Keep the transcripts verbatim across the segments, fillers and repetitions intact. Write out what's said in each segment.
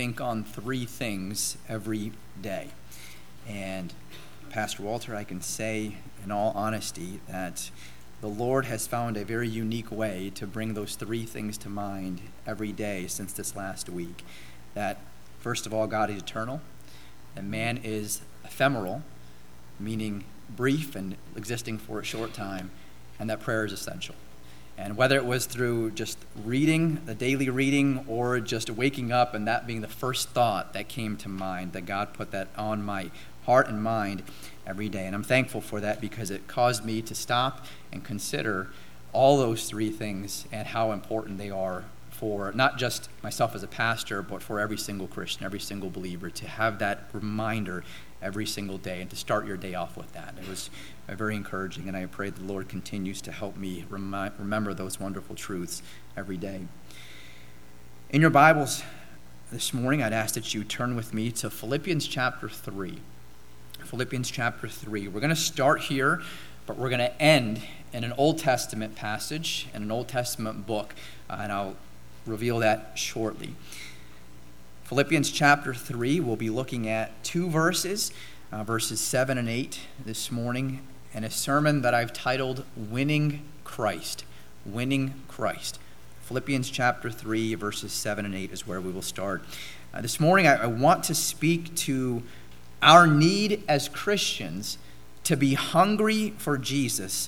think on three things every day. And Pastor Walter, I can say in all honesty that the Lord has found a very unique way to bring those three things to mind every day since this last week. That, first of all, God is eternal, and man is ephemeral, meaning brief and existing for a short time, and that prayer is essential. And whether it was through just reading, the daily reading, or just waking up and that being the first thought that came to mind, that God put that on my heart and mind every day. And I'm thankful for that because it caused me to stop and consider all those three things and how important they are for not just myself as a pastor, but for every single Christian, every single believer, to have that reminder every single day and to start your day off with that. It was uh, very encouraging, and I pray the Lord continues to help me remi- remember those wonderful truths every day. In your Bibles this morning, I'd ask that you turn with me to Philippians chapter three. Philippians chapter three. We're going to start here, but we're going to end in an Old Testament passage, in an Old Testament book, uh, and I'll reveal that shortly. Philippians chapter three, we'll be looking at two verses, uh, verses seven and eight this morning, and a sermon that I've titled Winning Christ. Winning Christ. Philippians chapter three, verses seven and eight is where we will start. Uh, this morning, I, I want to speak to our need as Christians to be hungry for Jesus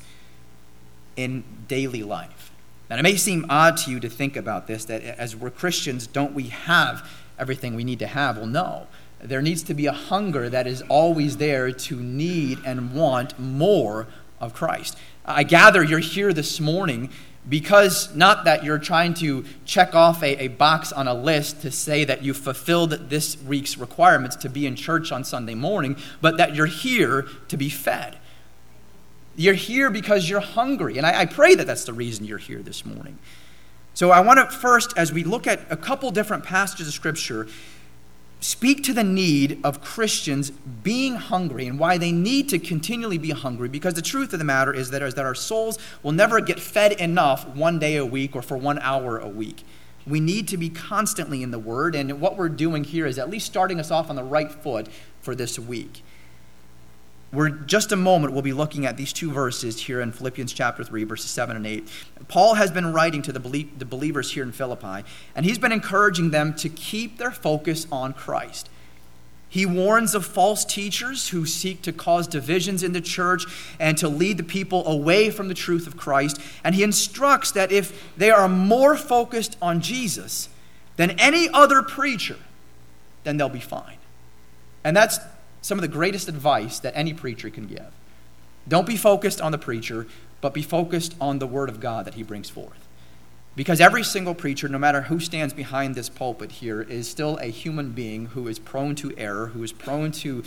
in daily life. And it may seem odd to you to think about this, that as we're Christians, don't we have everything we need to have? Well, no. There needs to be a hunger that is always there to need and want more of Christ. I gather you're here this morning because not that you're trying to check off a, a box on a list to say that you fulfilled this week's requirements to be in church on Sunday morning, but that you're here to be fed. You're here because you're hungry, and I, I pray that that's the reason you're here this morning. So I want to first, as we look at a couple different passages of Scripture, speak to the need of Christians being hungry and why they need to continually be hungry, because the truth of the matter is that, is that our souls will never get fed enough one day a week or for one hour a week. We need to be constantly in the Word, and what we're doing here is at least starting us off on the right foot for this week. We're just a moment, we'll be looking at these two verses here in Philippians chapter three, verses seven and eight. Paul has been writing to the, belie- the believers here in Philippi, and he's been encouraging them to keep their focus on Christ. He warns of false teachers who seek to cause divisions in the church and to lead the people away from the truth of Christ. And he instructs that if they are more focused on Jesus than any other preacher, then they'll be fine. And that's some of the greatest advice that any preacher can give. Don't be focused on the preacher, but be focused on the word of God that he brings forth. Because every single preacher, no matter who stands behind this pulpit here, is still a human being who is prone to error, who is prone to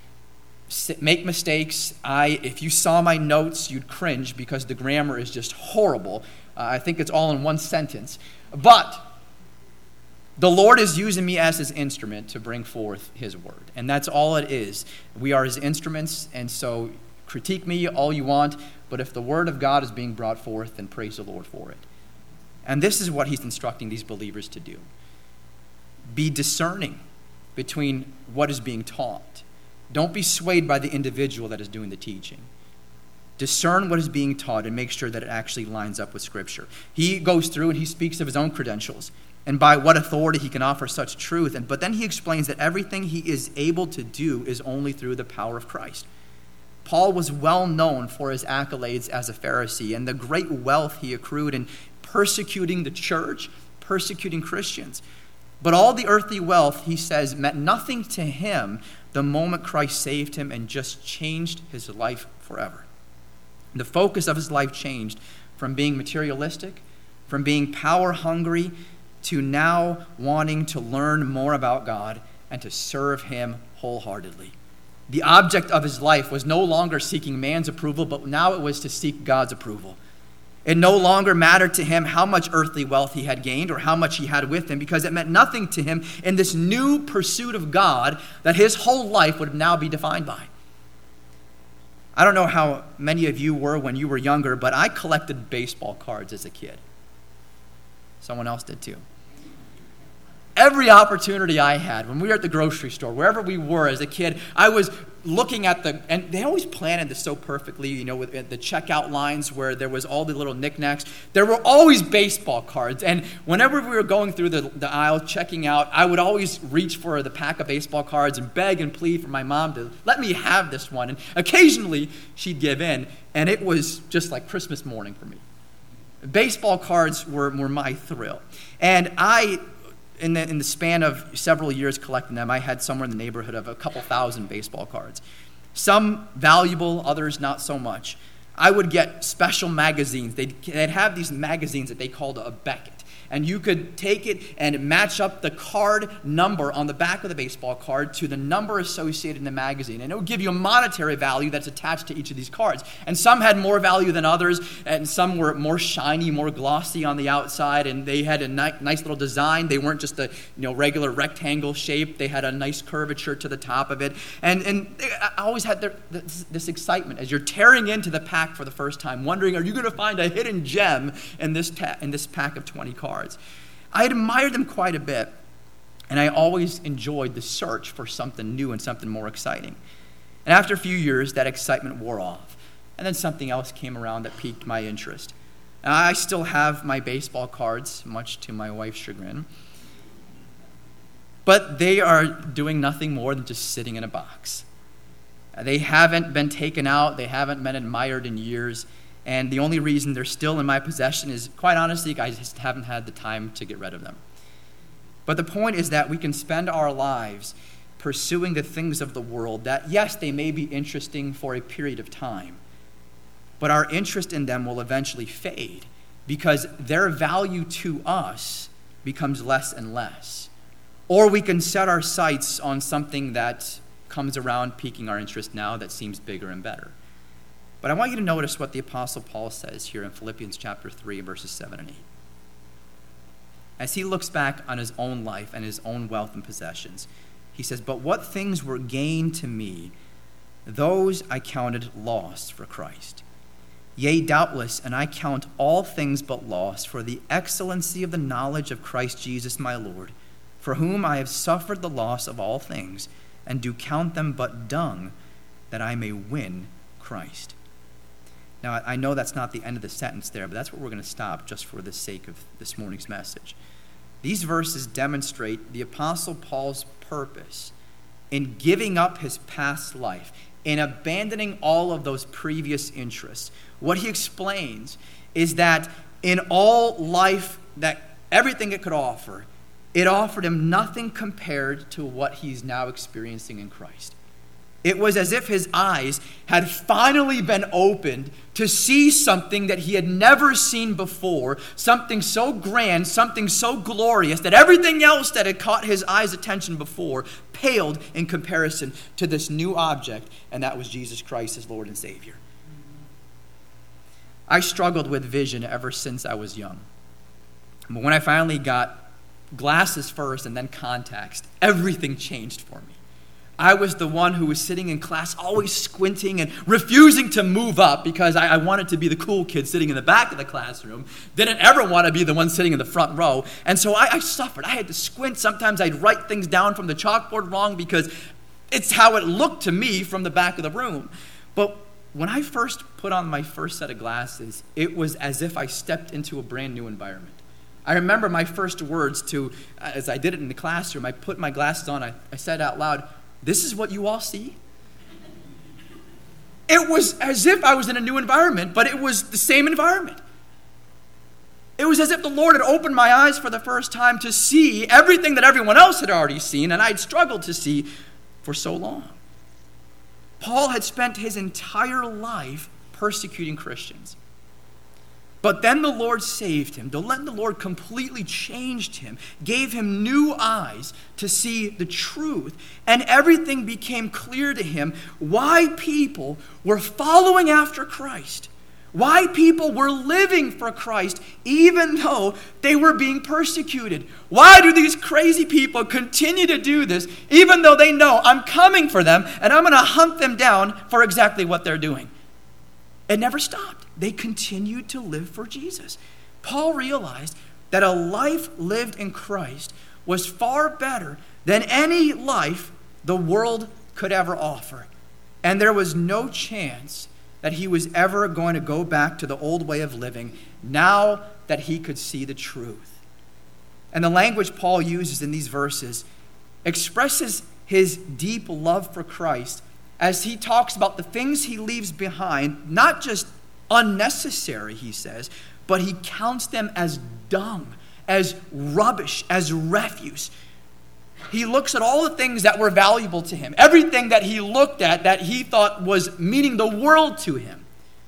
make mistakes. I, if you saw my notes, you'd cringe because the grammar is just horrible. Uh, I think it's all in one sentence. But the Lord is using me as his instrument to bring forth his word. And that's all it is. We are his instruments, and so critique me all you want, but if the word of God is being brought forth, then praise the Lord for it. And this is what he's instructing these believers to do. Be discerning between what is being taught. Don't be swayed by the individual that is doing the teaching. Discern what is being taught and make sure that it actually lines up with Scripture. He goes through and he speaks of his own credentials and by what authority he can offer such truth. And but then he explains that everything he is able to do is only through the power of Christ. Paul was well known for his accolades as a Pharisee and the great wealth he accrued in persecuting the church, persecuting Christians. But all the earthly wealth, he says, meant nothing to him the moment Christ saved him and just changed his life forever. The focus of his life changed from being materialistic, from being power hungry, to now wanting to learn more about God and to serve him wholeheartedly. The object of his life was no longer seeking man's approval, but now it was to seek God's approval. It no longer mattered to him how much earthly wealth he had gained or how much he had with him, because it meant nothing to him in this new pursuit of God that his whole life would now be defined by. I don't know how many of you were when you were younger, but I collected baseball cards as a kid. Someone else did too. every opportunity I had, when we were at the grocery store, wherever we were as a kid, I was looking at the, and they always planted this so perfectly, you know, with the checkout lines where there was all the little knickknacks. There were always baseball cards, and whenever we were going through the, the aisle checking out, I would always reach for the pack of baseball cards and beg and plead for my mom to let me have this one, and occasionally she'd give in, and it was just like Christmas morning for me. Baseball cards were, were my thrill, and I... In the, in the span of several years collecting them, I had somewhere in the neighborhood of a couple thousand baseball cards. Some valuable, others not so much. I would get special magazines. They'd, they'd have these magazines that they called a Beckett. And you could take it and match up the card number on the back of the baseball card to the number associated in the magazine. And it would give you a monetary value that's attached to each of these cards. And some had more value than others, and some were more shiny, more glossy on the outside, and they had a ni- nice little design. They weren't just a you know regular rectangle shape. They had a nice curvature to the top of it. And, and they, I always had their, this, this excitement as you're tearing into the pack for the first time, wondering, are you going to find a hidden gem in this, ta- in this pack of twenty cards? I admired them quite a bit, and I always enjoyed the search for something new and something more exciting. And after a few years, that excitement wore off, and then something else came around that piqued my interest. Now, I still have my baseball cards, much to my wife's chagrin, but they are doing nothing more than just sitting in a box. They haven't been taken out, they haven't been admired in years, and the only reason they're still in my possession is, quite honestly, I just haven't had the time to get rid of them. But the point is that we can spend our lives pursuing the things of the world that, yes, they may be interesting for a period of time, but our interest in them will eventually fade because their value to us becomes less and less. Or we can set our sights on something that comes around piquing our interest now that seems bigger and better. But I want you to notice what the Apostle Paul says here in Philippians chapter three, verses seven and eight. As he looks back on his own life and his own wealth and possessions, he says, "But what things were gain to me, those I counted loss for Christ. Yea, doubtless, and I count all things but loss for the excellency of the knowledge of Christ Jesus my Lord, for whom I have suffered the loss of all things, and do count them but dung, that I may win Christ." Now, I know that's not the end of the sentence there, but that's where we're going to stop just for the sake of this morning's message. These verses demonstrate the Apostle Paul's purpose in giving up his past life, in abandoning all of those previous interests. What he explains is that in all life, that everything it could offer, it offered him nothing compared to what he's now experiencing in Christ. It was as if his eyes had finally been opened to see something that he had never seen before, something so grand, something so glorious, that everything else that had caught his eyes' attention before paled in comparison to this new object, and that was Jesus Christ as Lord and Savior. I struggled with vision ever since I was young. But when I finally got glasses first and then contacts, everything changed for me. I was the one who was sitting in class always squinting and refusing to move up because I, I wanted to be the cool kid sitting in the back of the classroom. Didn't ever want to be the one sitting in the front row. And so I, I suffered. I had to squint. Sometimes I'd write things down from the chalkboard wrong because it's how it looked to me from the back of the room. But when I first put on my first set of glasses, it was as if I stepped into a brand new environment. I remember my first words to, as I did it in the classroom, I put my glasses on, I, I said out loud, "This is what you all see?" It was as if I was in a new environment, but it was the same environment. It was as if the Lord had opened my eyes for the first time to see everything that everyone else had already seen, and I had struggled to see for so long. Paul had spent his entire life persecuting Christians. But then the Lord saved him. Then the Lord completely changed him, gave him new eyes to see the truth, and everything became clear to him why people were following after Christ, why people were living for Christ even though they were being persecuted. Why do these crazy people continue to do this even though they know I'm coming for them and I'm going to hunt them down for exactly what they're doing? It never stopped. They continued to live for Jesus. Paul realized that a life lived in Christ was far better than any life the world could ever offer. And there was no chance that he was ever going to go back to the old way of living now that he could see the truth. And the language Paul uses in these verses expresses his deep love for Christ as he talks about the things he leaves behind, not just unnecessary, he says, but he counts them as dung, as rubbish, as refuse. He looks at all the things that were valuable to him, everything that he looked at that he thought was meaning the world to him.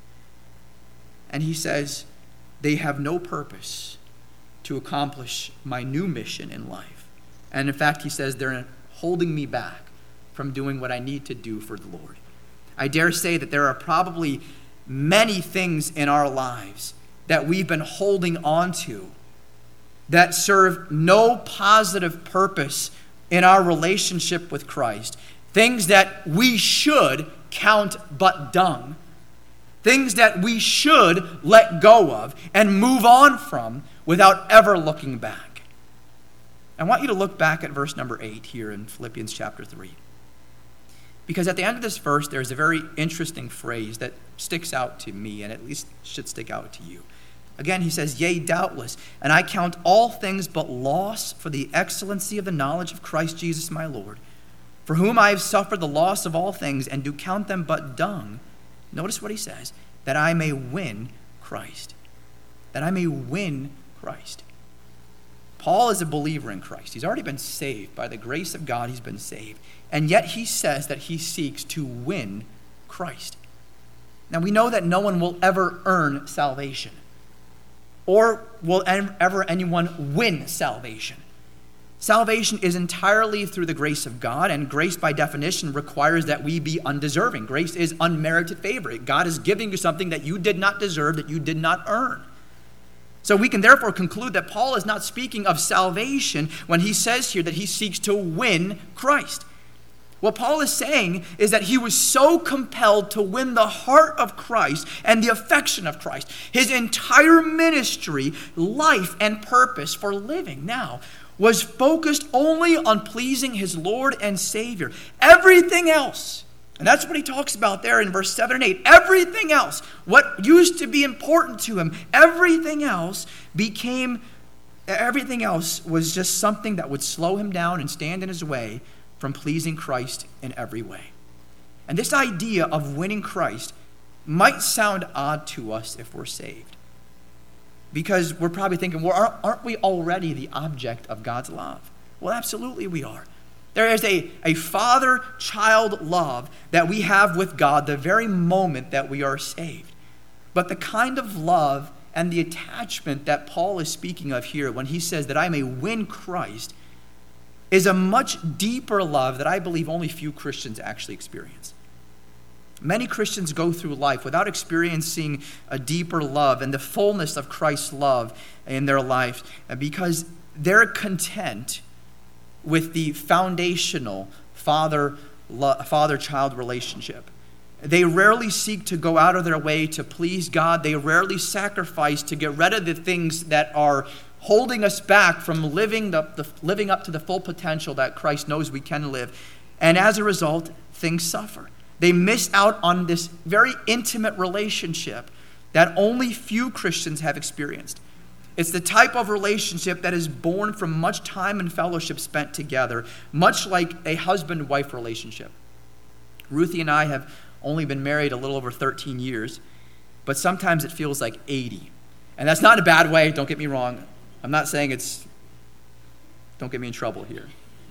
And he says, they have no purpose to accomplish my new mission in life. And in fact, he says, they're holding me back from doing what I need to do for the Lord. I dare say that there are probably many things in our lives that we've been holding on to that serve no positive purpose in our relationship with Christ. Things that we should count but dung. Things that we should let go of and move on from without ever looking back. I want you to look back at verse number eight here in Philippians chapter three. Because at the end of this verse, there's a very interesting phrase that sticks out to me, and at least should stick out to you. Again, he says, yea, doubtless, and I count all things but loss for the excellency of the knowledge of Christ Jesus my Lord, for whom I have suffered the loss of all things, and do count them but dung. Notice what he says, that I may win Christ. That I may win Christ. Paul is a believer in Christ. He's already been saved. By the grace of God, he's been saved. And yet he says that he seeks to win Christ. Now we know that no one will ever earn salvation. Or will ever anyone win salvation. Salvation is entirely through the grace of God, and grace by definition requires that we be undeserving. Grace is unmerited favor. God is giving you something that you did not deserve, that you did not earn. So we can therefore conclude that Paul is not speaking of salvation when he says here that he seeks to win Christ. What Paul is saying is that he was so compelled to win the heart of Christ and the affection of Christ. His entire ministry, life, and purpose for living now was focused only on pleasing his Lord and Savior. Everything else, and that's what he talks about there in verse seven and eight, everything else, what used to be important to him, everything else became, everything else was just something that would slow him down and stand in his way from pleasing Christ in every way. And this idea of winning Christ might sound odd to us if we're saved. Because we're probably thinking, well, aren't we already the object of God's love? Well, absolutely we are. There is a, a father-child love that we have with God the very moment that we are saved. But the kind of love and the attachment that Paul is speaking of here when he says that I may win Christ is a much deeper love that I believe only few Christians actually experience. Many Christians go through life without experiencing a deeper love and the fullness of Christ's love in their life because they're content with the foundational father, father-child relationship. They rarely seek to go out of their way to please God. They rarely sacrifice to get rid of the things that are holding us back from living, the, the, living up to the full potential that Christ knows we can live. And as a result, things suffer. They miss out on this very intimate relationship that only few Christians have experienced. It's the type of relationship that is born from much time and fellowship spent together, much like a husband-wife relationship. Ruthie and I have only been married a little over thirteen years, but sometimes it feels like eighty. And that's not in a bad way, don't get me wrong. I'm not saying it's, don't get me in trouble here.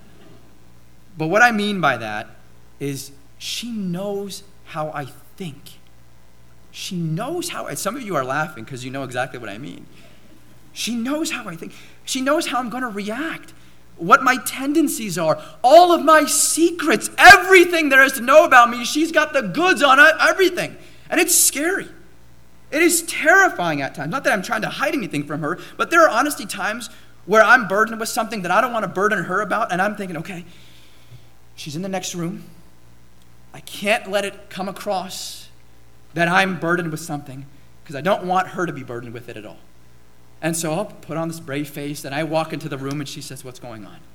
But what I mean by that is she knows how I think. She knows how, and some of you are laughing because you know exactly what I mean. She knows how I think. She knows how I'm going to react, what my tendencies are, all of my secrets, everything there is to know about me. She's got the goods on it, everything. And it's scary. It is terrifying at times. Not that I'm trying to hide anything from her, but there are honestly times where I'm burdened with something that I don't want to burden her about, and I'm thinking, okay, she's in the next room. I can't let it come across that I'm burdened with something because I don't want her to be burdened with it at all. And so I'll put on this brave face, and I walk into the room, and she says, "What's going on?"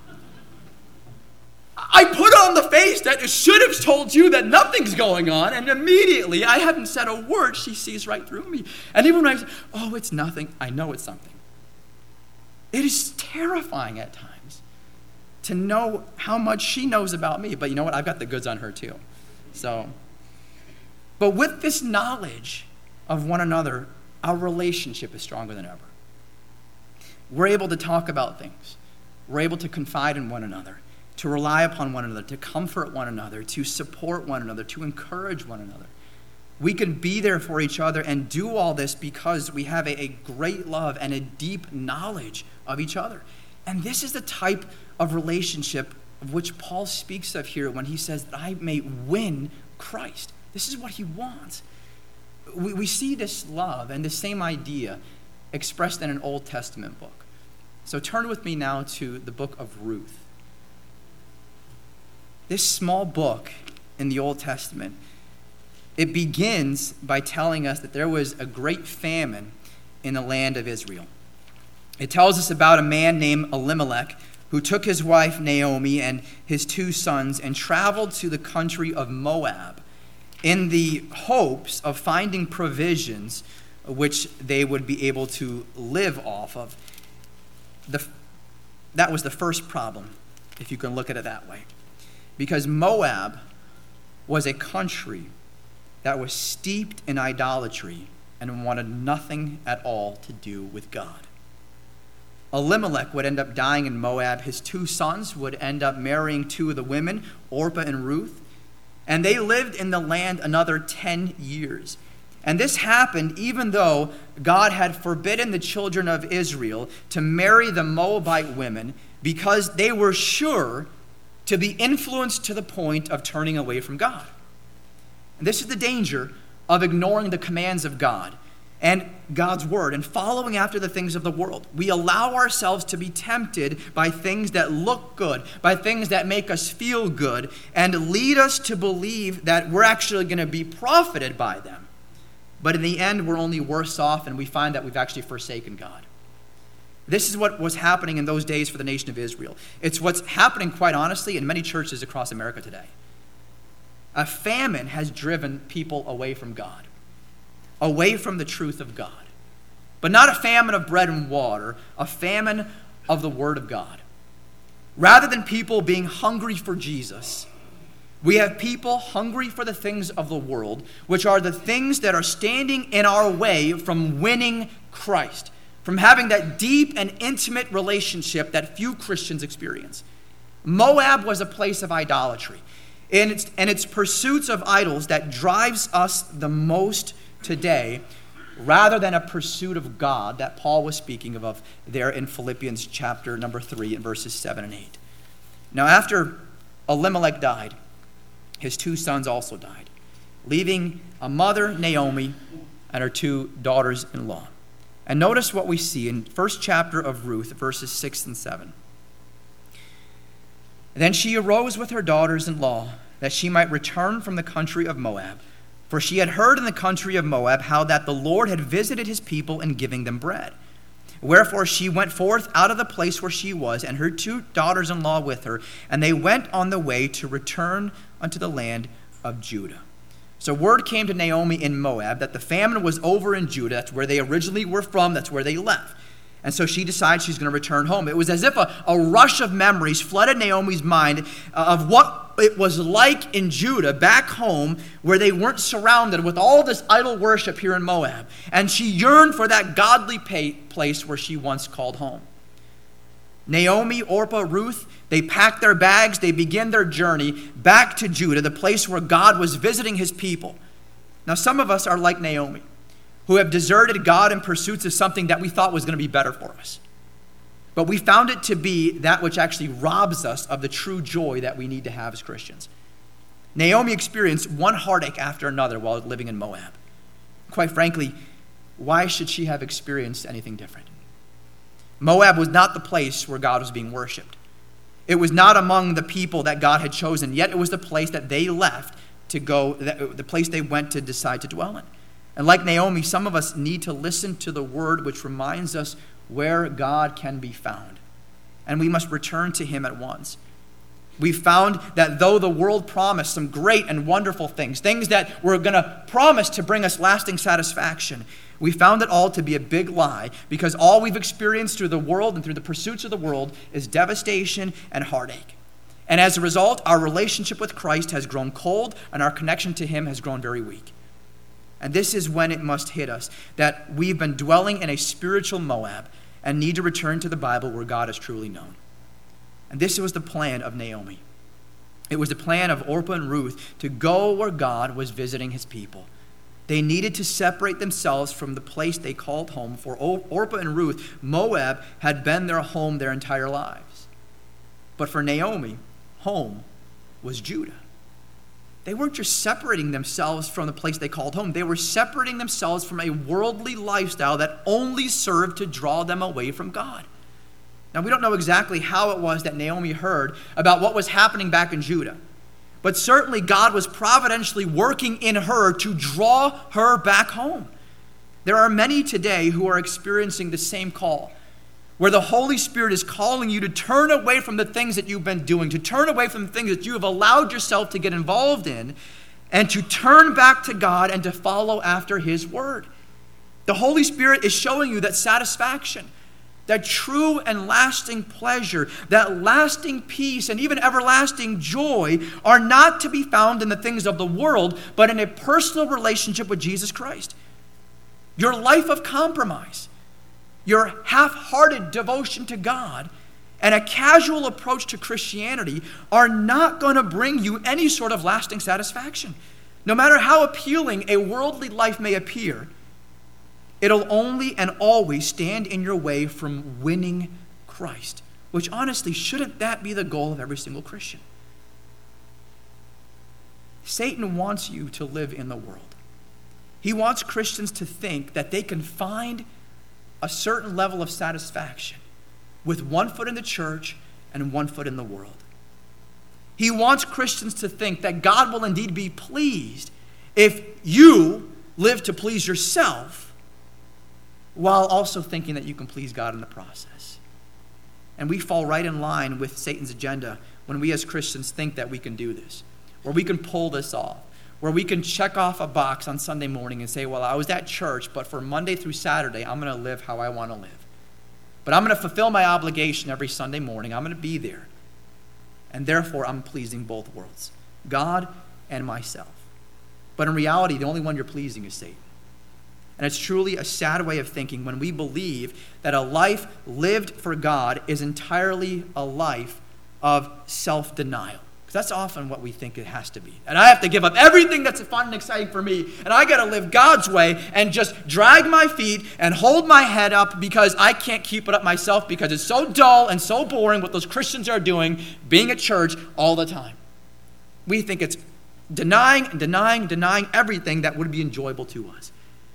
I put on the face that should have told you that nothing's going on, and immediately, I haven't said a word, she sees right through me. And even when I say, "Oh, it's nothing," I know it's something. It is terrifying at times to know how much she knows about me. But you know what? I've got the goods on her too. So, but with this knowledge of one another, our relationship is stronger than ever. We're able to talk about things. We're able to confide in one another, to rely upon one another, to comfort one another, to support one another, to encourage one another. We can be there for each other and do all this because we have a, a great love and a deep knowledge of each other. And this is the type of relationship of which Paul speaks of here when he says that I may win Christ. This is what he wants. We, we see this love and the same idea expressed in an Old Testament book. So turn with me now to the book of Ruth. This small book in the Old Testament, it begins by telling us that there was a great famine in the land of Israel. It tells us about a man named Elimelech who took his wife Naomi and his two sons and traveled to the country of Moab in the hopes of finding provisions which they would be able to live off of. The, that was the first problem, if you can look at it that way. Because Moab was a country that was steeped in idolatry and wanted nothing at all to do with God. Elimelech would end up dying in Moab. His two sons would end up marrying two of the women, Orpah and Ruth, and they lived in the land another ten years. And this happened even though God had forbidden the children of Israel to marry the Moabite women because they were sure to be influenced to the point of turning away from God. And this is the danger of ignoring the commands of God and God's word and following after the things of the world. We allow ourselves to be tempted by things that look good, by things that make us feel good, and lead us to believe that we're actually going to be profited by them. But in the end, we're only worse off, and we find that we've actually forsaken God. This is what was happening in those days for the nation of Israel. It's what's happening, quite honestly, in many churches across America today. A famine has driven people away from God, away from the truth of God. But not a famine of bread and water, a famine of the Word of God. Rather than people being hungry for Jesus, we have people hungry for the things of the world, which are the things that are standing in our way from winning Christ, from having that deep and intimate relationship that few Christians experience. Moab was a place of idolatry. And it's, and it's pursuits of idols that drives us the most today, rather than a pursuit of God that Paul was speaking of, of there in Philippians chapter number three and verses seven and eight. Now after Elimelech died, his two sons also died, leaving a mother, Naomi, and her two daughters-in-law. And notice what we see in first chapter of Ruth, verses six and seven. Then she arose with her daughters-in-law, that she might return from the country of Moab. For she had heard in the country of Moab how that the Lord had visited his people in giving them bread. Wherefore she went forth out of the place where she was, and her two daughters-in-law with her, and they went on the way to return unto the land of Judah. So word came to Naomi in Moab that the famine was over in Judah. That's where they originally were from. That's where they left. And so she decides she's going to return home. It was as if a, a rush of memories flooded Naomi's mind of what it was like in Judah, back home, where they weren't surrounded with all this idol worship here in Moab. And she yearned for that godly place where she once called home. Naomi, Orpah, Ruth, they pack their bags, they begin their journey back to Judah, the place where God was visiting his people. Now, some of us are like Naomi, who have deserted God in pursuits of something that we thought was going to be better for us. But we found it to be that which actually robs us of the true joy that we need to have as Christians. Naomi experienced one heartache after another while living in Moab. Quite frankly, why should she have experienced anything different? Moab was not the place where God was being worshipped. It was not among the people that God had chosen, yet it was the place that they left to go, the place they went to decide to dwell in. And like Naomi, some of us need to listen to the word which reminds us where God can be found. And we must return to him at once. We found that though the world promised some great and wonderful things, things that were going to promise to bring us lasting satisfaction, we found it all to be a big lie, because all we've experienced through the world and through the pursuits of the world is devastation and heartache. And as a result, our relationship with Christ has grown cold and our connection to him has grown very weak. And this is when it must hit us that we've been dwelling in a spiritual Moab and need to return to the Bible where God is truly known. And this was the plan of Naomi. It was the plan of Orpah and Ruth to go where God was visiting his people. They needed to separate themselves from the place they called home. For Orpah and Ruth, Moab had been their home their entire lives. But for Naomi, home was Judah. They weren't just separating themselves from the place they called home. They were separating themselves from a worldly lifestyle that only served to draw them away from God. Now, we don't know exactly how it was that Naomi heard about what was happening back in Judah. But certainly God was providentially working in her to draw her back home. There are many today who are experiencing the same call, where the Holy Spirit is calling you to turn away from the things that you've been doing, to turn away from the things that you have allowed yourself to get involved in, and to turn back to God and to follow after his word. The Holy Spirit is showing you that satisfaction, that true and lasting pleasure, that lasting peace, and even everlasting joy are not to be found in the things of the world, but in a personal relationship with Jesus Christ. Your life of compromise, your half-hearted devotion to God, and a casual approach to Christianity are not going to bring you any sort of lasting satisfaction. No matter how appealing a worldly life may appear, it'll only and always stand in your way from winning Christ, which honestly, shouldn't that be the goal of every single Christian? Satan wants you to live in the world. He wants Christians to think that they can find a certain level of satisfaction with one foot in the church and one foot in the world. He wants Christians to think that God will indeed be pleased if you live to please yourself while also thinking that you can please God in the process. And we fall right in line with Satan's agenda when we as Christians think that we can do this, or we can pull this off, where we can check off a box on Sunday morning and say, well, I was at church, but for Monday through Saturday, I'm going to live how I want to live. But I'm going to fulfill my obligation every Sunday morning. I'm going to be there. And therefore, I'm pleasing both worlds, God and myself. But in reality, the only one you're pleasing is Satan. And it's truly a sad way of thinking when we believe that a life lived for God is entirely a life of self-denial. Because that's often what we think it has to be. And I have to give up everything that's fun and exciting for me, and I got to live God's way and just drag my feet and hold my head up because I can't keep it up myself because it's so dull and so boring what those Christians are doing, being at church all the time. We think it's denying and denying, denying everything that would be enjoyable to us.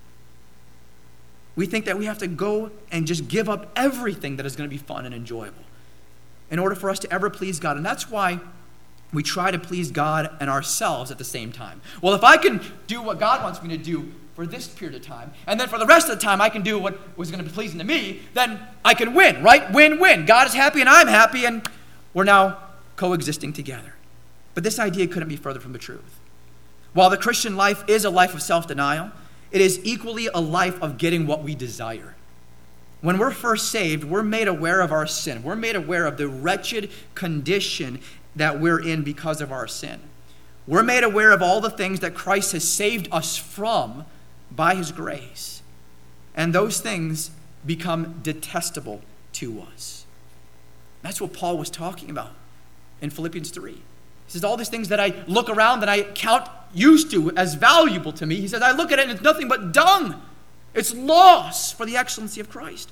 We think that we have to go and just give up everything that is going to be fun and enjoyable in order for us to ever please God. And that's why we try to please God and ourselves at the same time. Well, if I can do what God wants me to do for this period of time, and then for the rest of the time I can do what was going to be pleasing to me, then I can win, right? Win-win. God is happy and I'm happy, and we're now coexisting together. But this idea couldn't be further from the truth. While the Christian life is a life of self-denial, it is equally a life of getting what we desire. When we're first saved, we're made aware of our sin. We're made aware of the wretched condition that we're in because of our sin. We're made aware of all the things that Christ has saved us from by his grace. And those things become detestable to us. That's what Paul was talking about in Philippians three. He says, all these things that I look around that I count used to as valuable to me, he says, I look at it and it's nothing but dung. It's loss for the excellency of Christ.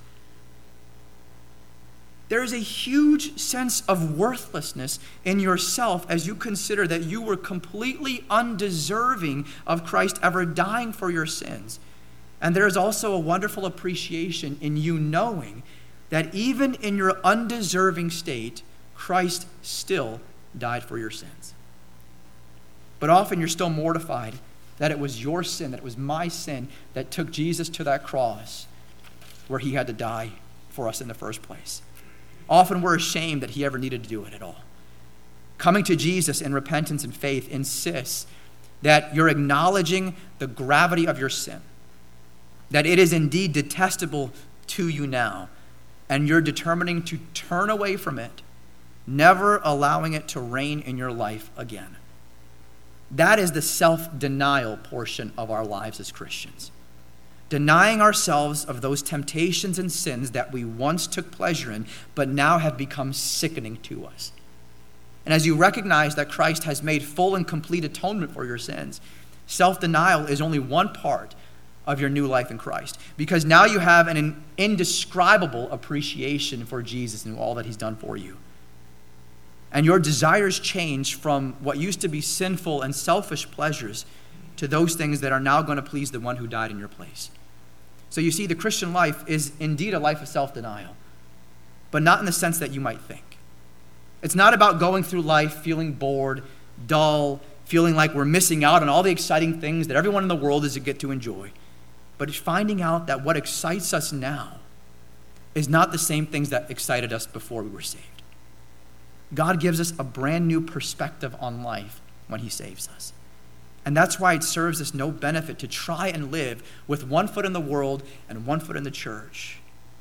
There is a huge sense of worthlessness in yourself as you consider that you were completely undeserving of Christ ever dying for your sins. And there is also a wonderful appreciation in you knowing that even in your undeserving state, Christ still died for your sins. But often you're still mortified that it was your sin, that it was my sin that took Jesus to that cross where he had to die for us in the first place. Often we're ashamed that he ever needed to do it at all. Coming to Jesus in repentance and faith insists that you're acknowledging the gravity of your sin, that it is indeed detestable to you now, and you're determining to turn away from it, never allowing it to reign in your life again. That is the self-denial portion of our lives as Christians. Denying ourselves of those temptations and sins that we once took pleasure in, but now have become sickening to us. And as you recognize that Christ has made full and complete atonement for your sins, self-denial is only one part of your new life in Christ. Because now you have an indescribable appreciation for Jesus and all that he's done for you. And your desires change from what used to be sinful and selfish pleasures to those things that are now going to please the one who died in your place. So you see, the Christian life is indeed a life of self-denial, but not in the sense that you might think. It's not about going through life feeling bored, dull, feeling like we're missing out on all the exciting things that everyone in the world is to get to enjoy. But it's finding out that what excites us now is not the same things that excited us before we were saved. God gives us a brand new perspective on life when he saves us. And that's why it serves us no benefit to try and live with one foot in the world and one foot in the church.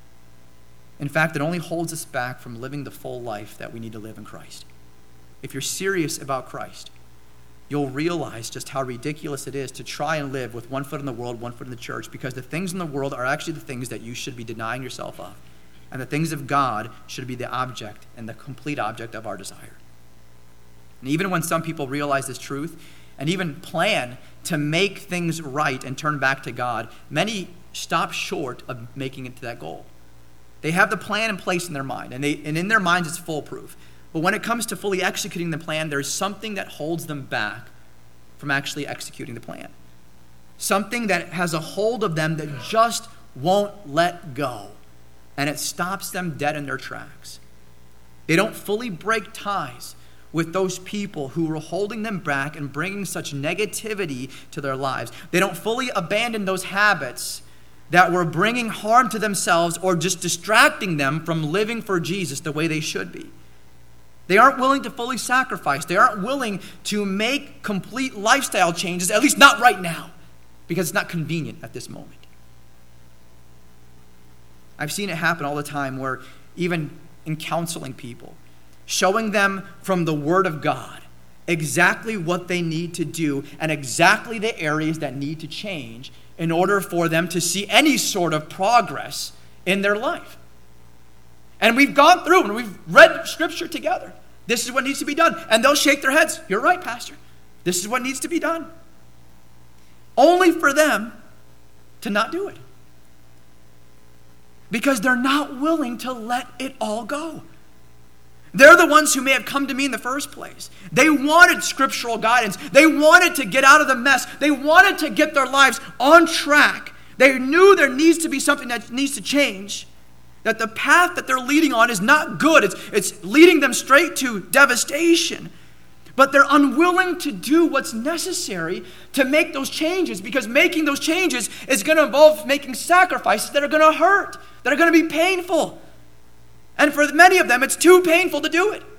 In fact, it only holds us back from living the full life that we need to live in Christ. If you're serious about Christ, you'll realize just how ridiculous it is to try and live with one foot in the world, one foot in the church, because the things in the world are actually the things that you should be denying yourself of. And the things of God should be the object and the complete object of our desire. And even when some people realize this truth and even plan to make things right and turn back to God, many stop short of making it to that goal. They have the plan in place in their mind, and, they, and in their minds it's foolproof. But when it comes to fully executing the plan, there's something that holds them back from actually executing the plan. Something that has a hold of them that just won't let go. And it stops them dead in their tracks. They don't fully break ties with those people who are holding them back and bringing such negativity to their lives. They don't fully abandon those habits that were bringing harm to themselves or just distracting them from living for Jesus the way they should be. They aren't willing to fully sacrifice. They aren't willing to make complete lifestyle changes, at least not right now, because it's not convenient at this moment. I've seen it happen all the time where even in counseling people, showing them from the Word of God exactly what they need to do and exactly the areas that need to change in order for them to see any sort of progress in their life. And we've gone through and we've read Scripture together. This is what needs to be done. And they'll shake their heads. You're right, Pastor. This is what needs to be done. Only for them to not do it. Because they're not willing to let it all go. They're the ones who may have come to me in the first place. They wanted scriptural guidance. They wanted to get out of the mess. They wanted to get their lives on track. They knew there needs to be something that needs to change. That the path that they're leading on is not good. It's, it's leading them straight to devastation. But they're unwilling to do what's necessary to make those changes, because making those changes is going to involve making sacrifices that are going to hurt, that are going to be painful. And for many of them, it's too painful to do it.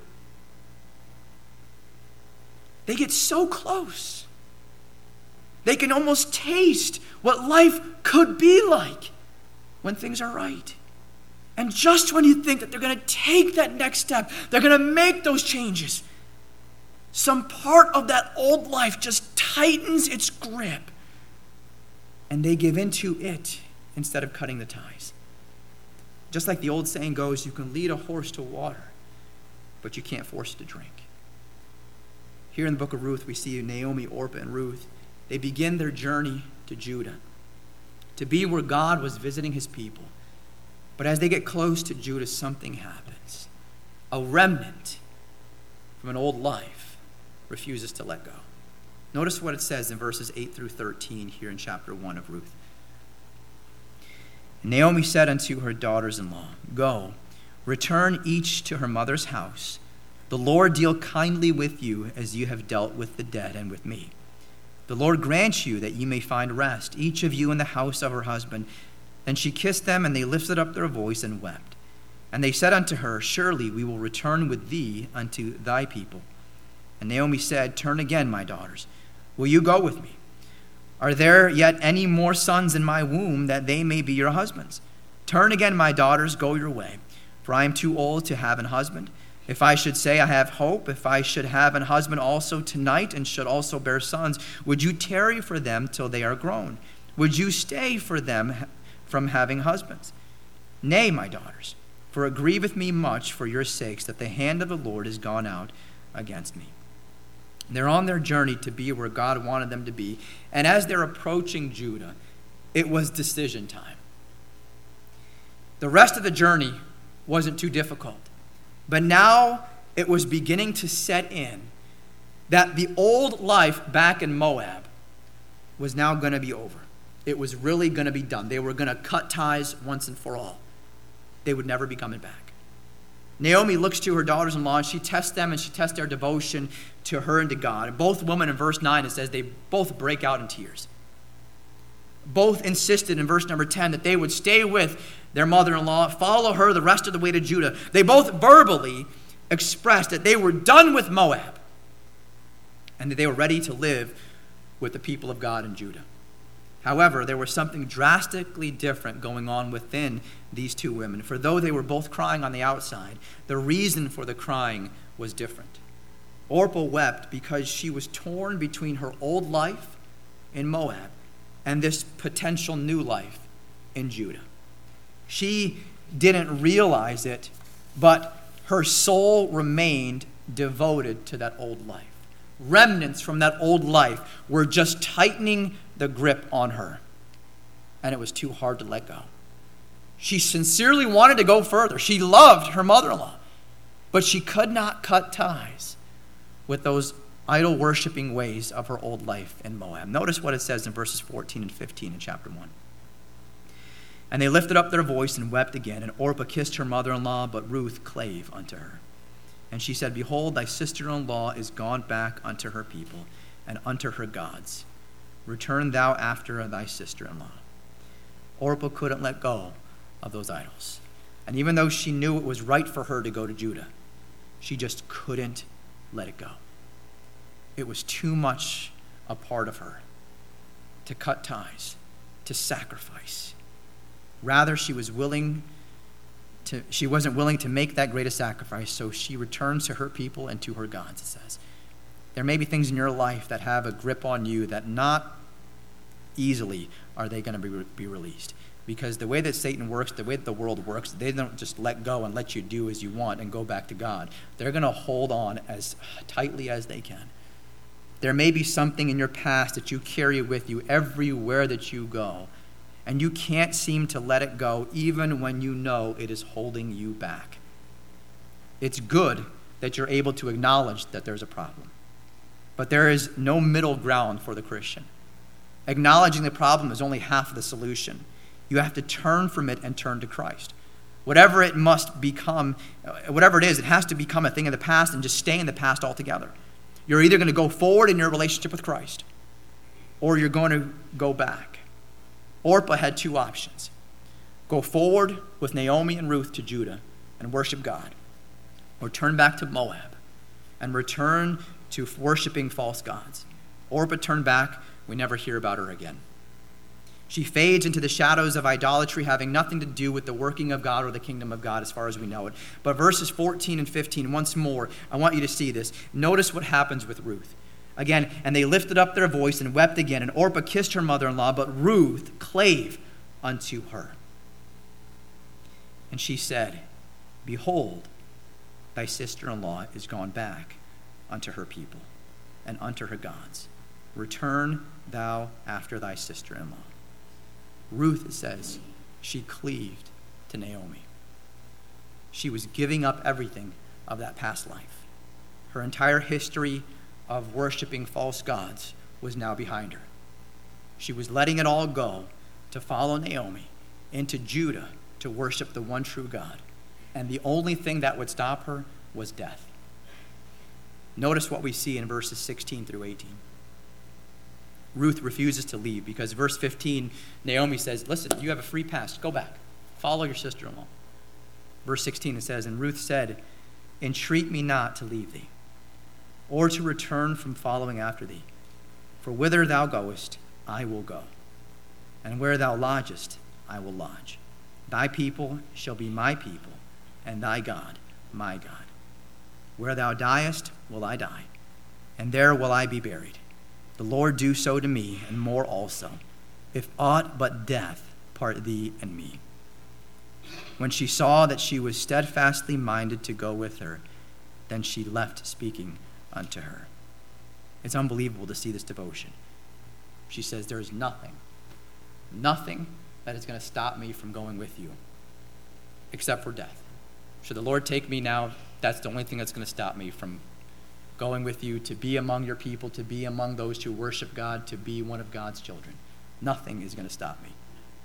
They get so close. They can almost taste what life could be like when things are right. And just when you think that they're going to take that next step, they're going to make those changes, some part of that old life just tightens its grip, and they give into it instead of cutting the ties. Just like the old saying goes, you can lead a horse to water, but you can't force it to drink. Here in the book of Ruth, we see Naomi, Orpah, and Ruth. They begin their journey to Judah, to be where God was visiting his people. But as they get close to Judah, something happens. A remnant from an old life refuses to let go. Notice what it says in verses eight through thirteen here in chapter one of Ruth. Naomi said unto her daughters-in-law, Go, return each to her mother's house. The Lord deal kindly with you as you have dealt with the dead and with me. The Lord grant you that ye may find rest, each of you in the house of her husband. Then she kissed them, and they lifted up their voice and wept. And they said unto her, Surely we will return with thee unto thy people. And Naomi said, Turn again, my daughters. Will you go with me? Are there yet any more sons in my womb, that they may be your husbands? Turn again, my daughters, go your way. For I am too old to have an husband. If I should say I have hope, if I should have an husband also tonight, and should also bear sons, would you tarry for them till they are grown? Would you stay for them from having husbands? Nay, my daughters, for it grieveth me much for your sakes that the hand of the Lord is gone out against me. They're on their journey to be where God wanted them to be. And as they're approaching Judah, it was decision time. The rest of the journey wasn't too difficult. But now it was beginning to set in that the old life back in Moab was now going to be over. It was really going to be done. They were going to cut ties once and for all. They would never be coming back. Naomi looks to her daughters-in-law, and she tests them, and she tests their devotion to her and to God. And both women, in verse nine, it says they both break out in tears. Both insisted in verse number ten that they would stay with their mother-in-law, follow her the rest of the way to Judah. They both verbally expressed that they were done with Moab and that they were ready to live with the people of God in Judah. However, there was something drastically different going on within these two women. For though they were both crying on the outside, the reason for the crying was different. Orpah wept because she was torn between her old life in Moab and this potential new life in Judah. She didn't realize it, but her soul remained devoted to that old life. Remnants from that old life were just tightening the grip on her, and it was too hard to let go. She sincerely wanted to go further. She loved her mother-in-law, but she could not cut ties with those idol-worshiping ways of her old life in Moab. Notice what it says in verses fourteen and fifteen in chapter one. And they lifted up their voice and wept again, and Orpah kissed her mother-in-law, but Ruth clave unto her. And she said, Behold, thy sister-in-law is gone back unto her people and unto her gods. Return thou after thy sister-in-law. Orpah couldn't let go of those idols. And even though she knew it was right for her to go to Judah, she just couldn't let it go. It was too much a part of her to cut ties, to sacrifice. Rather, she was willing to, she wasn't willing to make that greatest sacrifice, so she returns to her people and to her gods, it says. There may be things in your life that have a grip on you that not easily are they going to be, be released. Because the way that Satan works, the way that the world works, they don't just let go and let you do as you want and go back to God. They're going to hold on as tightly as they can. There may be something in your past that you carry with you everywhere that you go, and you can't seem to let it go even when you know it is holding you back. It's good that you're able to acknowledge that there's a problem. But there is no middle ground for the Christian. Acknowledging the problem is only half the solution. You have to turn from it and turn to Christ. Whatever it must become, whatever it is, it has to become a thing of the past and just stay in the past altogether. You're either going to go forward in your relationship with Christ, or you're going to go back. Orpah had two options. Go forward with Naomi and Ruth to Judah and worship God, or turn back to Moab and return to worshiping false gods. Orpah turned back. We never hear about her again. She fades into the shadows of idolatry, having nothing to do with the working of God or the kingdom of God as far as we know it. But verses fourteen and fifteen, once more, I want you to see this. Notice what happens with Ruth. Again, and they lifted up their voice and wept again, and Orpah kissed her mother-in-law, but Ruth clave unto her. And she said, Behold, thy sister-in-law is gone back unto her people and unto her gods. Return thou after thy sister-in-law. Ruth, it says, she cleaved to Naomi. She was giving up everything of that past life. Her entire history of worshiping false gods was now behind her. She was letting it all go to follow Naomi into Judah to worship the one true God. And the only thing that would stop her was death. Notice what we see in verses sixteen through eighteen. Ruth refuses to leave because verse fifteen, Naomi says, listen, you have a free pass. Go back. Follow your sister-in-law. Verse sixteen, it says, and Ruth said, entreat me not to leave thee, or to return from following after thee. For whither thou goest, I will go, and where thou lodgest, I will lodge. Thy people shall be my people, and thy God my God. Where thou diest, will I die, and there will I be buried. The Lord do so to me, and more also, if aught but death part thee and me. When she saw that she was steadfastly minded to go with her, then she left speaking unto her. It's unbelievable to see this devotion. She says, there is nothing, nothing that is going to stop me from going with you, except for death. Should the Lord take me now, that's the only thing that's going to stop me from going with you, to be among your people, to be among those who worship God, to be one of God's children. Nothing is going to stop me.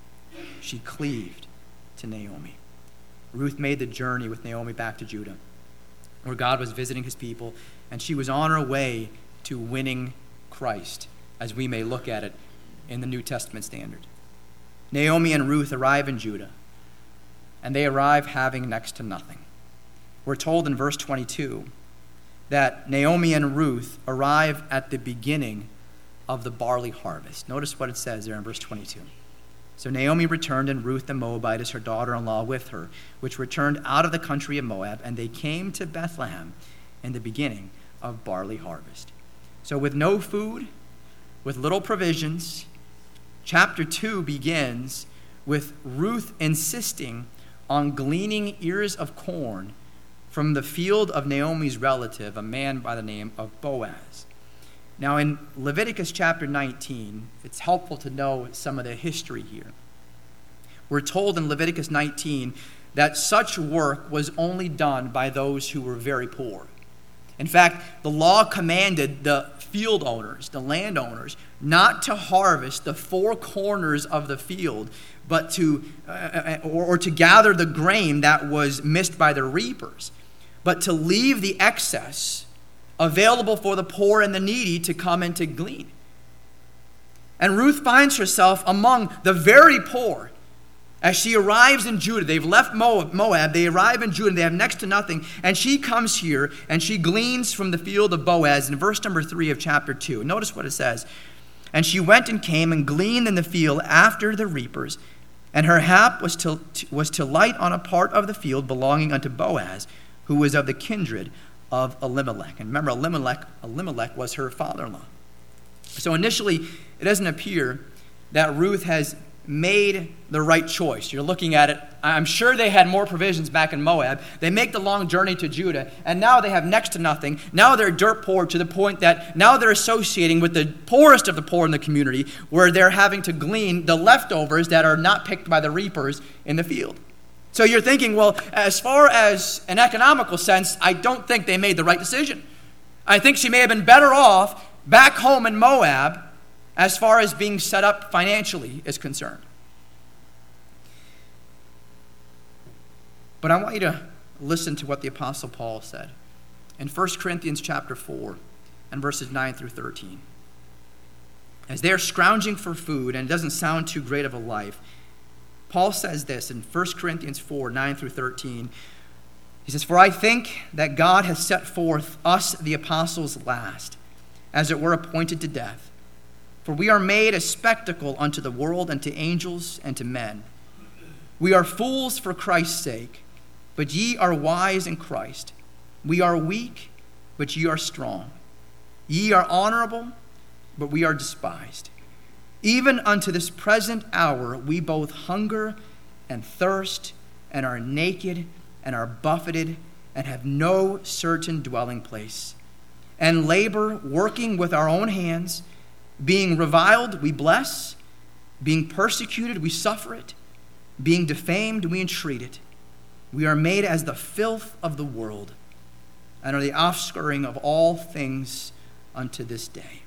She cleaved to Naomi. Ruth made the journey with Naomi back to Judah, where God was visiting his people, and she was on her way to winning Christ, as we may look at it in the New Testament standard. Naomi and Ruth arrive in Judah, and they arrive having next to nothing. We're told in verse twenty-two that Naomi and Ruth arrive at the beginning of the barley harvest. Notice what it says there in verse twenty-two. So Naomi returned, and Ruth the Moabitess, her daughter-in-law, with her, which returned out of the country of Moab, and they came to Bethlehem in the beginning of barley harvest. So with no food, with little provisions, chapter two begins with Ruth insisting on gleaning ears of corn from the field of Naomi's relative, a man by the name of Boaz. Now in Leviticus chapter nineteen, it's helpful to know some of the history here. We're told in Leviticus nineteen that such work was only done by those who were very poor. In fact, the law commanded the field owners, the landowners, not to harvest the four corners of the field, but to uh, or, or to gather the grain that was missed by the reapers, but to leave the excess available for the poor and the needy to come and to glean. And Ruth finds herself among the very poor as she arrives in Judah. They've left Moab, they arrive in Judah, they have next to nothing, and she comes here and she gleans from the field of Boaz in verse number three of chapter two. Notice what it says. And she went and came and gleaned in the field after the reapers, and her hap was to, was to light on a part of the field belonging unto Boaz, who was of the kindred of Elimelech. And remember, Elimelech, Elimelech was her father-in-law. So initially, it doesn't appear that Ruth has made the right choice. You're looking at it, I'm sure they had more provisions back in Moab. They make the long journey to Judah, and now they have next to nothing. Now they're dirt poor to the point that now they're associating with the poorest of the poor in the community, where they're having to glean the leftovers that are not picked by the reapers in the field. So you're thinking, well, as far as an economical sense, I don't think they made the right decision. I think she may have been better off back home in Moab as far as being set up financially is concerned. But I want you to listen to what the Apostle Paul said in First Corinthians chapter four and verses nine through thirteen. As they're scrounging for food, and it doesn't sound too great of a life, Paul says this in First Corinthians four, nine through thirteen. He says, for I think that God has set forth us, the apostles, last, as it were appointed to death. For we are made a spectacle unto the world, and to angels, and to men. We are fools for Christ's sake, but ye are wise in Christ. We are weak, but ye are strong. Ye are honorable, but we are despised. Even unto this present hour we both hunger and thirst, and are naked, and are buffeted, and have no certain dwelling place, and labor, working with our own hands. Being reviled, we bless. Being persecuted, we suffer it. Being defamed, we entreat it. We are made as the filth of the world, and are the offscouring of all things unto this day.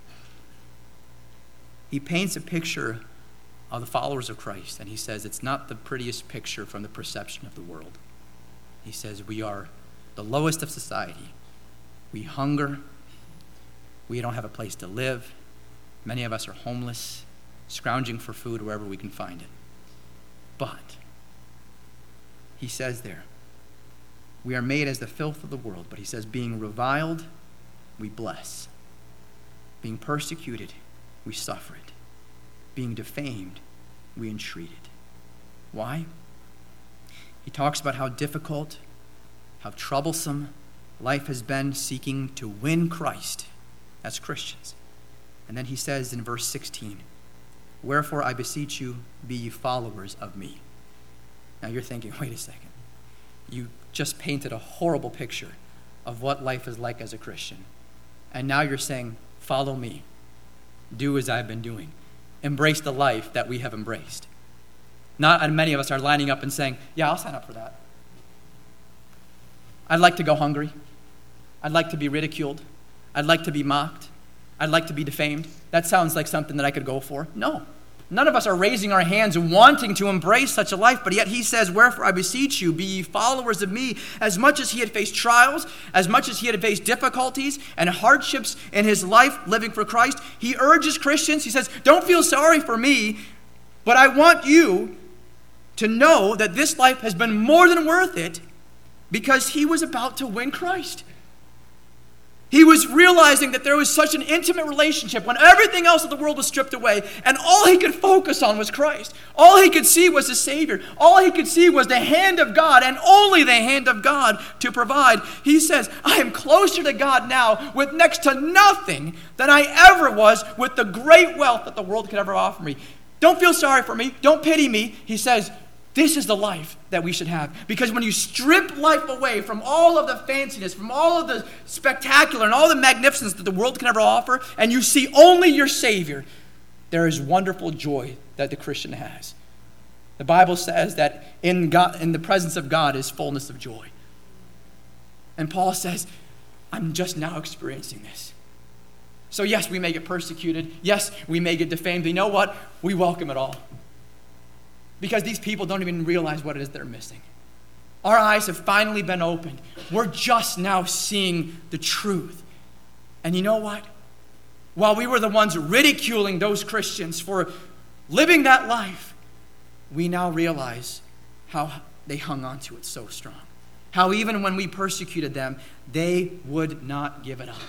He paints a picture of the followers of Christ, and he says it's not the prettiest picture from the perception of the world. He says we are the lowest of society. We hunger. We don't have a place to live. Many of us are homeless, scrounging for food wherever we can find it. But he says there, we are made as the filth of the world, but he says, being reviled, we bless. Being persecuted, we suffer it. Being defamed, we entreat it. Why? He talks about how difficult, how troublesome life has been seeking to win Christ as Christians. And then he says in verse sixteen, wherefore I beseech you, be ye followers of me. Now you're thinking, wait a second. You just painted a horrible picture of what life is like as a Christian. And now you're saying, follow me. Do as I've been doing. Embrace the life that we have embraced. Not and many of us are lining up and saying, yeah, I'll sign up for that. I'd like to go hungry. I'd like to be ridiculed. I'd like to be mocked. I'd like to be defamed. That sounds like something that I could go for. No. None of us are raising our hands and wanting to embrace such a life, but yet he says, wherefore I beseech you, be ye followers of me. As much as he had faced trials, as much as he had faced difficulties and hardships in his life living for Christ, he urges Christians, he says, don't feel sorry for me, but I want you to know that this life has been more than worth it because he was about to win Christ. He was realizing that there was such an intimate relationship when everything else of the world was stripped away, and all he could focus on was Christ. All he could see was the Savior. All he could see was the hand of God, and only the hand of God to provide. He says, I am closer to God now with next to nothing than I ever was with the great wealth that the world could ever offer me. Don't feel sorry for me. Don't pity me. He says, this is the life that we should have. Because when you strip life away from all of the fanciness, from all of the spectacular and all the magnificence that the world can ever offer, and you see only your Savior, there is wonderful joy that the Christian has. The Bible says that in God, in the presence of God is fullness of joy. And Paul says, I'm just now experiencing this. So yes, we may get persecuted. Yes, we may get defamed. But you know what? We welcome it all. Because these people don't even realize what it is they're missing. Our eyes have finally been opened. We're just now seeing the truth. And you know what? While we were the ones ridiculing those Christians for living that life, we now realize how they hung on to it so strong. How even when we persecuted them, they would not give it up.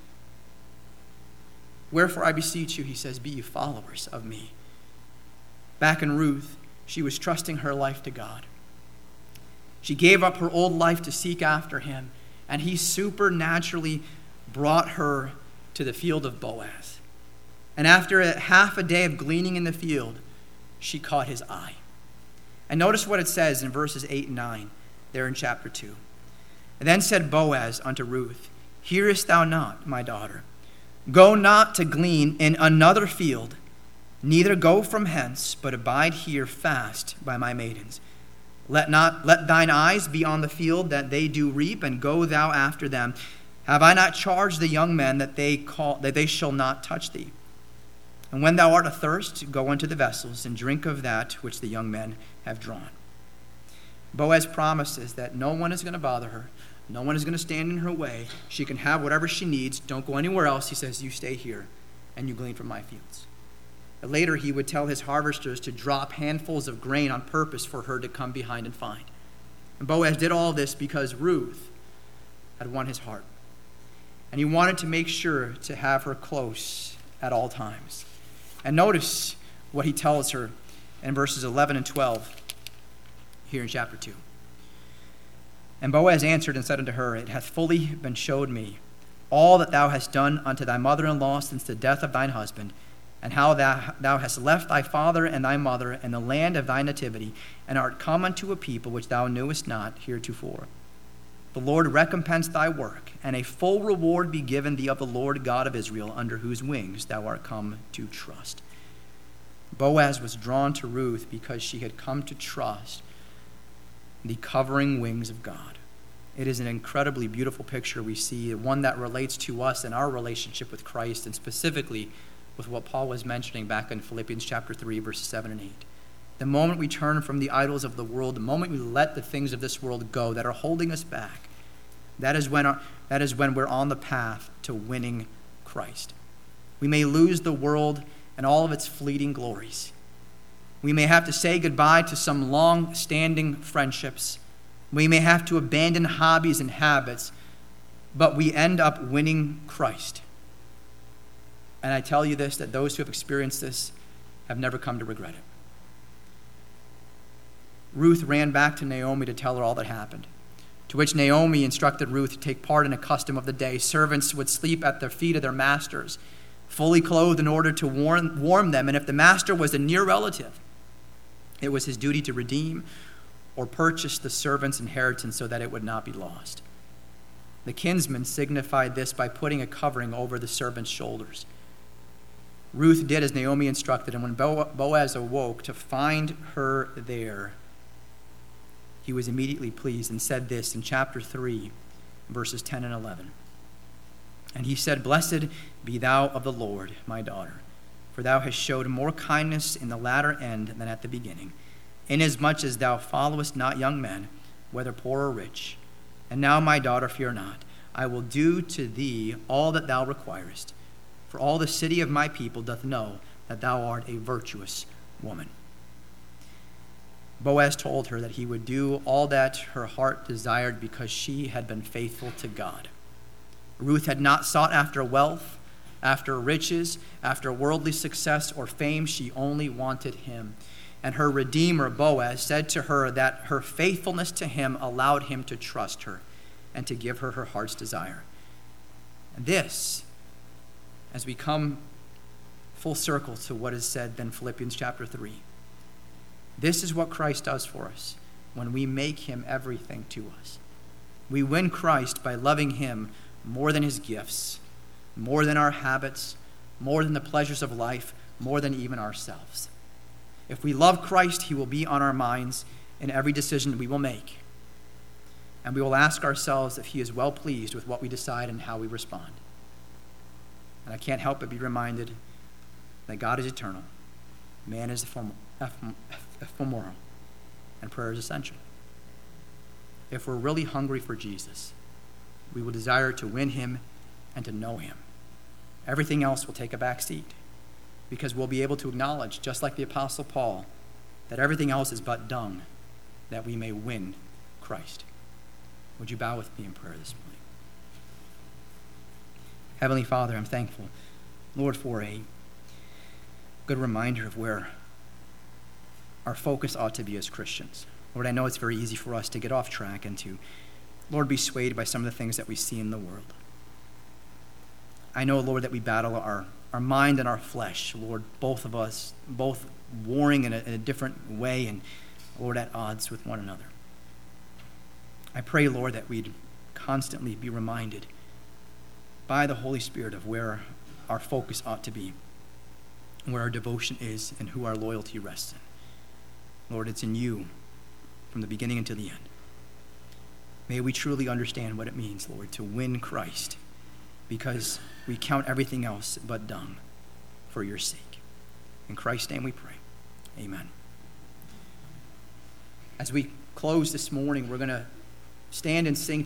Wherefore I beseech you, he says, be ye followers of me. Back in Ruth, she was trusting her life to God. She gave up her old life to seek after him, and he supernaturally brought her to the field of Boaz. And after a half a day of gleaning in the field, she caught his eye. And notice what it says in verses eight and nine, there in chapter two. And then said Boaz unto Ruth, hearest thou not, my daughter? Go not to glean in another field, neither go from hence, but abide here fast by my maidens. Let not let thine eyes be on the field that they do reap, and go thou after them. Have I not charged the young men that they call that they shall not touch thee? And when thou art athirst, go unto the vessels, and drink of that which the young men have drawn. Boaz promises that no one is going to bother her. No one is going to stand in her way. She can have whatever she needs. Don't go anywhere else. He says, you stay here, and you glean from my fields. Later, he would tell his harvesters to drop handfuls of grain on purpose for her to come behind and find. And Boaz did all this because Ruth had won his heart. And he wanted to make sure to have her close at all times. And notice what he tells her in verses eleven and twelve here in chapter two. And Boaz answered and said unto her, it hath fully been showed me all that thou hast done unto thy mother-in-law since the death of thine husband, and how thou, thou hast left thy father and thy mother and the land of thy nativity, and art come unto a people which thou knewest not heretofore. The Lord recompense thy work, and a full reward be given thee of the Lord God of Israel, under whose wings thou art come to trust. Boaz was drawn to Ruth because she had come to trust the covering wings of God. It is an incredibly beautiful picture we see, one that relates to us and our relationship with Christ, and specifically with what Paul was mentioning back in Philippians chapter three, verses seven and eight. The moment we turn from the idols of the world, the moment we let the things of this world go that are holding us back, that is when our, that is when we're on the path to winning Christ. We may lose the world and all of its fleeting glories. We may have to say goodbye to some long-standing friendships. We may have to abandon hobbies and habits, but we end up winning Christ. And I tell you this, that those who have experienced this have never come to regret it. Ruth ran back to Naomi to tell her all that happened, to which Naomi instructed Ruth to take part in a custom of the day. Servants would sleep at the feet of their masters, fully clothed in order to warm, warm them, and if the master was a near relative, it was his duty to redeem or purchase the servant's inheritance so that it would not be lost. The kinsman signified this by putting a covering over the servant's shoulders. Ruth did as Naomi instructed, and when Boaz awoke to find her there, he was immediately pleased and said this in chapter three, verses ten and eleven. And he said, "Blessed be thou of the Lord, my daughter, for thou hast showed more kindness in the latter end than at the beginning, inasmuch as thou followest not young men, whether poor or rich. And now, my daughter, fear not. I will do to thee all that thou requirest, for all the city of my people doth know that thou art a virtuous woman." Boaz told her that he would do all that her heart desired because she had been faithful to God. Ruth had not sought after wealth, after riches, after worldly success or fame. She only wanted him. And her Redeemer, Boaz, said to her that her faithfulness to him allowed him to trust her and to give her her heart's desire. And this, as we come full circle to what is said in Philippians chapter three, this is what Christ does for us when we make him everything to us. We win Christ by loving him more than his gifts, more than our habits, more than the pleasures of life, more than even ourselves. If we love Christ, he will be on our minds in every decision we will make. And we will ask ourselves if he is well pleased with what we decide and how we respond. And I can't help but be reminded that God is eternal, man is ephemeral, and prayer is essential. If we're really hungry for Jesus, we will desire to win him and to know him. Everything else will take a back seat because we'll be able to acknowledge, just like the Apostle Paul, that everything else is but dung, that we may win Christ. Would you bow with me in prayer this morning? Heavenly Father, I'm thankful, Lord, for a good reminder of where our focus ought to be as Christians. Lord, I know it's very easy for us to get off track and to, Lord, be swayed by some of the things that we see in the world. I know, Lord, that we battle our, our mind and our flesh, Lord, both of us, both warring in a, in a different way and, Lord, at odds with one another. I pray, Lord, that we'd constantly be reminded by the Holy Spirit of where our focus ought to be, where our devotion is, and who our loyalty rests in. Lord, it's in you from the beginning until the end. May we truly understand what it means, Lord, to win Christ, because we count everything else but dung for your sake. In Christ's name we pray. Amen. As we close this morning, we're going to stand and sing